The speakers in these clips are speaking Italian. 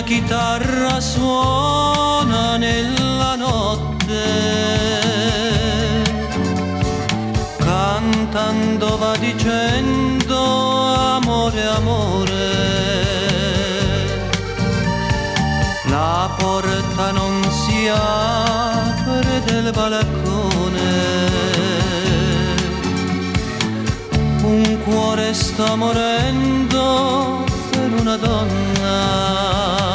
chitarra suona nella notte, cantando va dicendo amore, amore. La porta non si apre del balcone, un cuore sta morendo per una donna.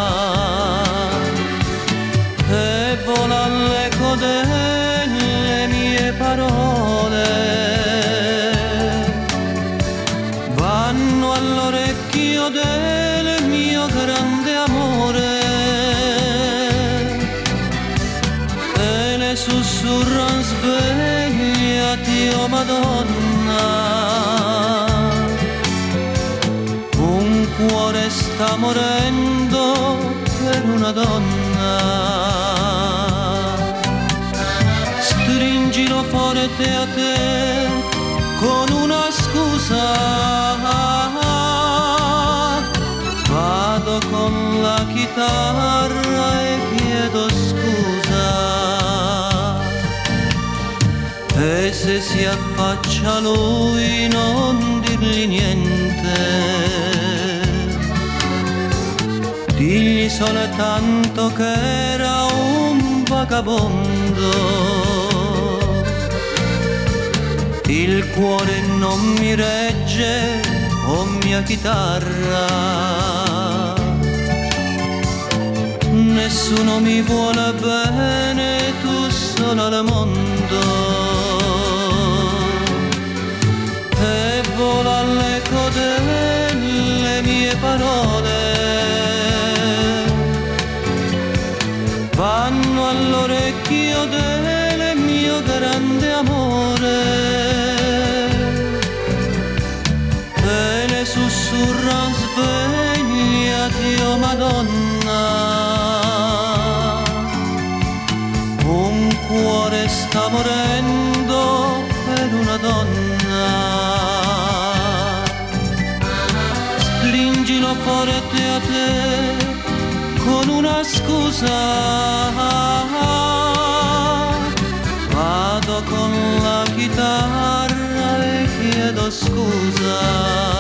E vola l'eco delle mie parole, vanno all'orecchio del mio grande amore, e le sussurran svegliati, oh Madonna. Un cuore sta morendo per una donna. Stringilo forte a te con una scusa, vado con la chitarra e chiedo scusa. E se si affaccia lui non dirgli niente, digli soltanto che era un vagabondo. Il cuore non mi regge, oh mia chitarra, nessuno mi vuole bene, tu sola al mondo. E vola l'eco delle mie parole, vanno all'orecchio del mio grande amore, e le sussurran svegliati, oh Madonna. Un cuore sta morendo per una donna. Stringilo forte a te con una scusa, vado con la chitarra e chiedo scusa.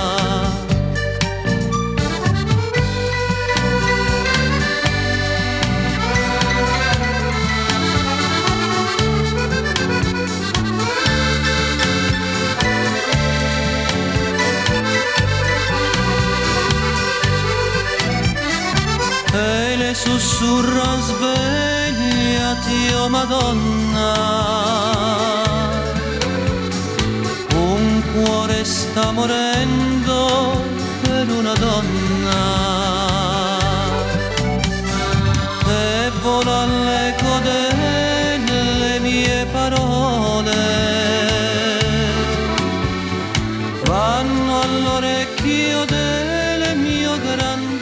E le sussurra svegliati, oh Madonna. Un cuore sta morendo per una donna, e vola l'eco delle mie parole, vanno all'orecchio del mio grande